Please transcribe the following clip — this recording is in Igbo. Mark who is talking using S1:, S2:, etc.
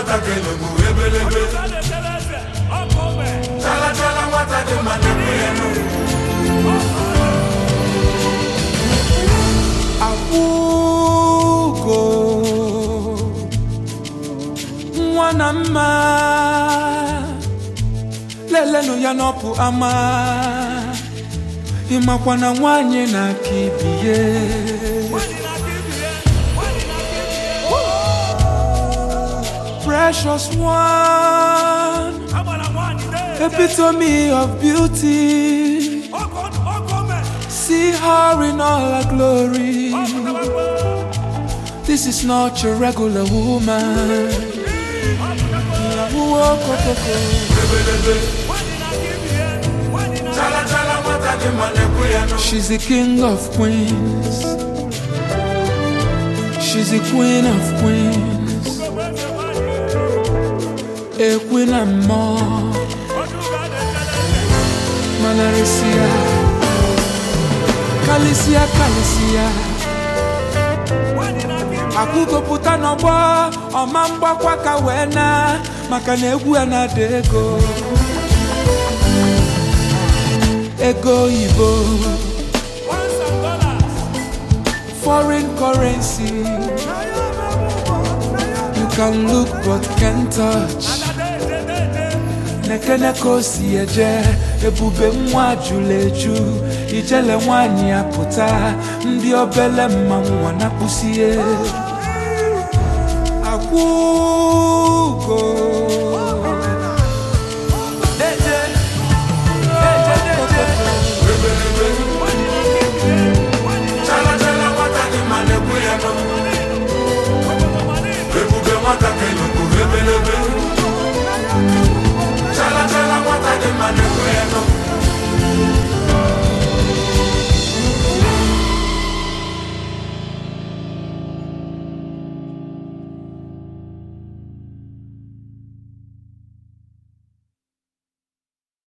S1: nwata kele mu ebelebe chala chala nwata dị ma na-ekwe ya n'ụwa akwụgo nwa na mma lelenu ya n'ọpụ ama ịmakwa na nwanyị na-aka ibiye precious one, epitome of beauty. See her in all her glory. This is not your regular woman. She's the king of queens. She's the queen of queens. A queen and more. Manarisia, Kalisia, Kalisia. Akugo puta nobo, omamba kwa kawena, makane guana dego. Ego Ibo, foreign currency. You can look but can't touch. Nekene kosi eje, ebube mwa juleju. Ijele nwanyị apụta, ndị obele mmanwụ wanapusie. Akwụgo chala chala nwata dị ma na-ekwe ya n'ụwa ebube nwata kele mu ebelebe